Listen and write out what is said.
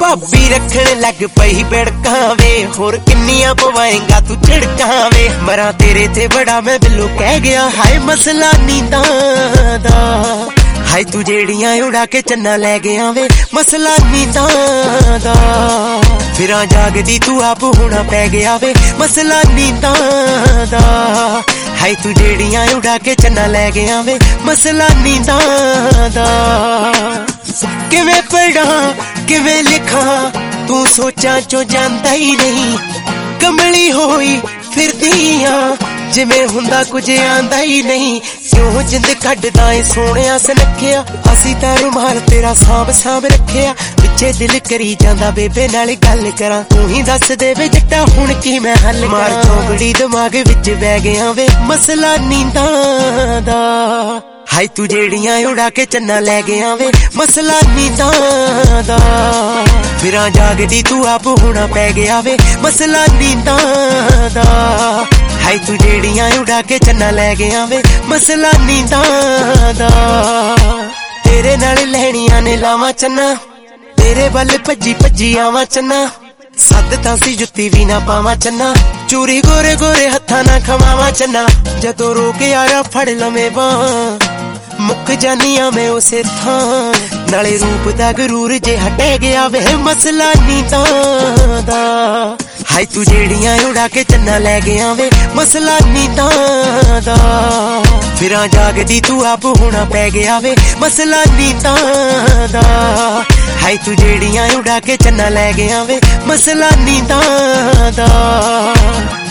भाभी रखन लग पई बिड़कां वे, होर किन्नियां पवाएगा तू झिड़कां वे। मरा तेरे ते बड़ा मैं बिल्लो कह गया, हाय मसला नींदां दा। हाय तू जेड़ियां उड़ा के चन्ना लै गया वे, मसला नींदां दा। फिरां जागदी तू आप होना पै गया वे, मसला नींदां दा। हाय तू जेड़ियां उड़ा के चन्ना लै गया वे, मसला नींदां दा। किवें पढ़ा किवें लिखा तू सोचां चो जांदा ही नहीं, कमली होई फिरदियां जिवें हुंदा कुछ आंदा ही नहीं। क्यों जिंद कड्डदा ऐ सोहणिया सनखिया, असी तां रुमाल तेरा सांभ सांभ रखिया। पिछे दिल करी जांदा बेबे नाल गल करां, तू ही दस दे वे जट्टा हुण की मैं हल मार चौंकड़ी दिमाग विच बह गया वे, मसला नींदां दा। हाय तू जेड़ियां उड़ा के चन्ना लै गया वे, मसला नींदां दा। फिरां जागदी तू आप होना पै गया वे, मसला नींदां दा। हाय तू जेड़ियां उड़ा के चन्ना लै गया वे, मसला नींदां दा। तेरे नाल लैणियां ने लावां चन्ना, तेरे वल भज्जी भज्जी आवां चन्ना। सद तां सी जुत्ती भी ना पावां चन्ना, चूरी गोरे गोरे हत्थां ना खवावां चन्ना। जदों रोक यारा फड़ लवें बांह, मुक जानिया मैं उसे थां। नाले रूप दा गरूर जे हटे गया वे, मसला नींदां दा। हाय तू जेड़ियां उड़ा के चन्ना लै गया वे, मसला नींदां दा। फिरां जागदी तू आप होना पै गया वे, मसला नींदां दा। हाय तू जेड़ियां उड़ा के चन्ना लै गया वे, मसला नींदां दा।